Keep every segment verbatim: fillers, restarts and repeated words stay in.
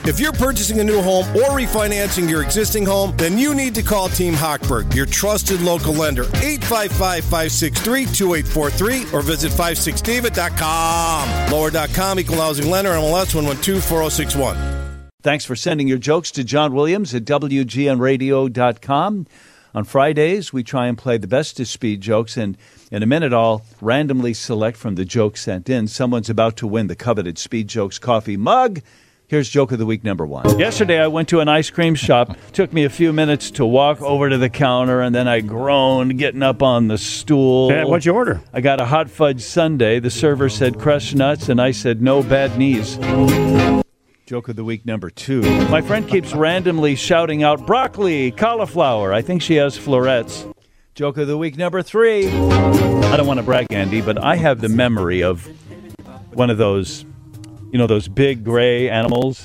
If you're purchasing a new home or refinancing your existing home, then you need to call Team Hochberg, your trusted local lender. eight five five, five six three, two eight four three or visit five six david dot com. Lower dot com, equal housing lender, M L S one one two four zero six one. Thanks for sending your jokes to John Williams at W G N radio dot com. On Fridays, we try and play the best of speed jokes, and in a minute, I'll randomly select from the jokes sent in. Someone's about to win the coveted Speed Jokes coffee mug. Here's Joke of the Week number one. Yesterday, I went to an ice cream shop. Took me a few minutes to walk over to the counter, and then I groaned getting up on the stool. Uh, what'd you order? I got a hot fudge sundae. The server said crushed nuts, and I said no bad knees. Joke of the Week number two. My friend keeps randomly shouting out broccoli, cauliflower. I think she has florets. Joke of the Week number three. I don't want to brag, Andy, but I have the memory of one of those, you know, those big gray animals.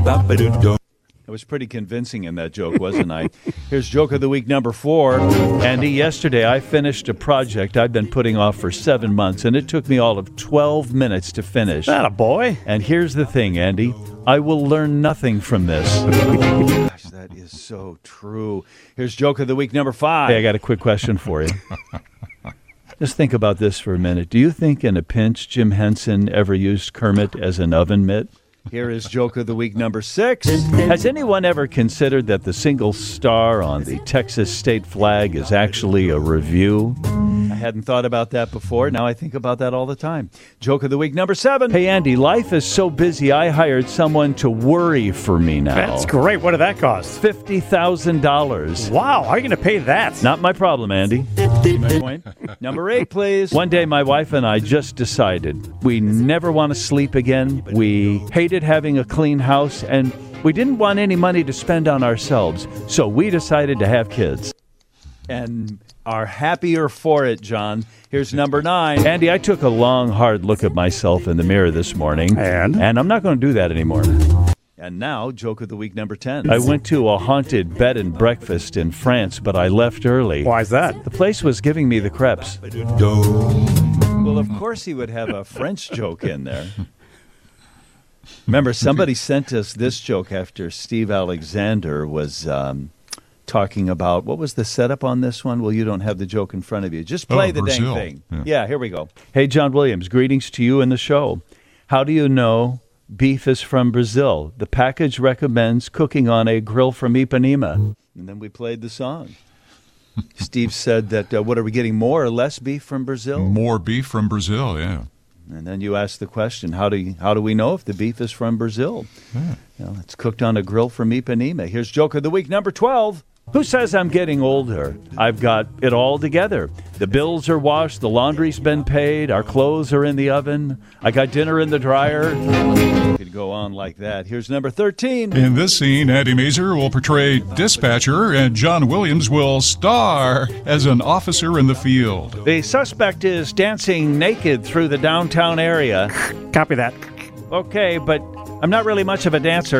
I was pretty convincing in that joke, wasn't I? Here's Joke of the Week number four. Andy, yesterday I finished a project I've been putting off for seven months, and it took me all of twelve minutes to finish. Atta boy. And here's the thing, Andy. I will learn nothing from this. Gosh, that is so true. Here's Joke of the Week number five. Hey, I got a quick question for you. Just think about this for a minute. Do you think in a pinch Jim Henson ever used Kermit as an oven mitt? Here is Joke of the Week number six. Has anyone ever considered that the single star on the Texas state flag is actually a review? I hadn't thought about that before. Now I think about that all the time. Joke of the Week number seven. Hey, Andy, life is so busy I hired someone to worry for me now. That's great. What did that cost? fifty thousand dollars. Wow. How are you going to pay that? Not my problem, Andy. My point. Number eight, please. One day my wife and I just decided we never want to sleep again. We hated having a clean house, and we didn't want any money to spend on ourselves, so we decided to have kids. And are happier for it, John. Here's number nine. Andy, I took a long, hard look at myself in the mirror this morning. And? And I'm not going to do that anymore. And now, Joke of the Week number ten. I went to a haunted bed and breakfast in France, but I left early. Why is that? The place was giving me the crepes. Well, of course he would have a French joke in there. Remember, somebody sent us this joke after Steve Alexander was um, talking about, what was the setup on this one? Well, you don't have the joke in front of you. Just play oh, the Brazil. dang thing. Yeah. yeah, here we go. Hey, John Williams, greetings to you and the show. How do you know beef is from Brazil? The package recommends cooking on a grill from Ipanema. And then we played the song. Steve said that, uh, what, are we getting more or less beef from Brazil? More beef from Brazil, yeah. And then you ask the question, how do you, how do we know if the beef is from Brazil? yeah. You know, it's cooked on a grill from Ipanema. Here's Joke of the Week number twelve. Who says I'm getting older? I've got it all together. The bills are washed, the laundry's been paid, our clothes are in the oven, I got dinner in the dryer. Could go on like that. Here's number thirteen. In this scene, Andy Mazer will portray dispatcher, and John Williams will star as an officer in the field. The suspect is dancing naked through the downtown area. Copy that. Okay, but I'm not really much of a dancer.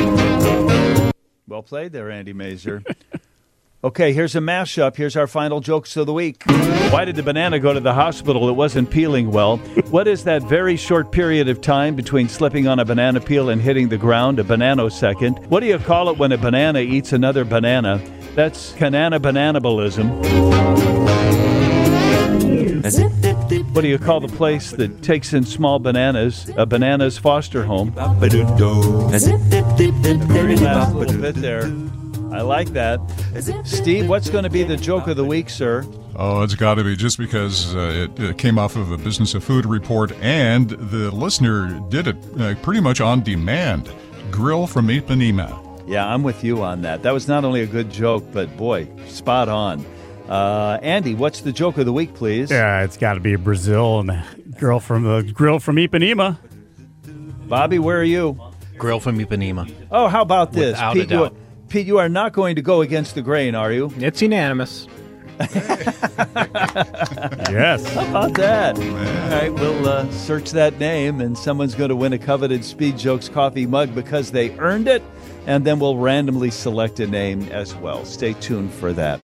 Well played there, Andy Mazer. Okay, here's a mashup. Here's our final jokes of the week. Why did the banana go to the hospital? It wasn't peeling well. What is that very short period of time between slipping on a banana peel and hitting the ground? A banana-second. What do you call it when a banana eats another banana? That's canana-bananabalism. What do you call the place that takes in small bananas? A banana's foster home. Very last little bit there. I like that. Steve, what's going to be the joke of the week, sir? Oh, it's got to be just because uh, it, it came off of a Business of Food report, and the listener did it uh, pretty much on demand. Grill from Ipanema. Yeah, I'm with you on that. That was not only a good joke, but boy, spot on. Uh, Andy, what's the joke of the week, please? Yeah, it's got to be Brazil and the girl from the grill from Ipanema. Bobby, where are you? Grill from Ipanema. Oh, how about this? Without Pete, a doubt. You, Pete, you are not going to go against the grain, are you? It's unanimous. Yes. How about that? All right, we'll uh, search that name, and someone's going to win a coveted Speed Jokes coffee mug because they earned it, and then we'll randomly select a name as well. Stay tuned for that.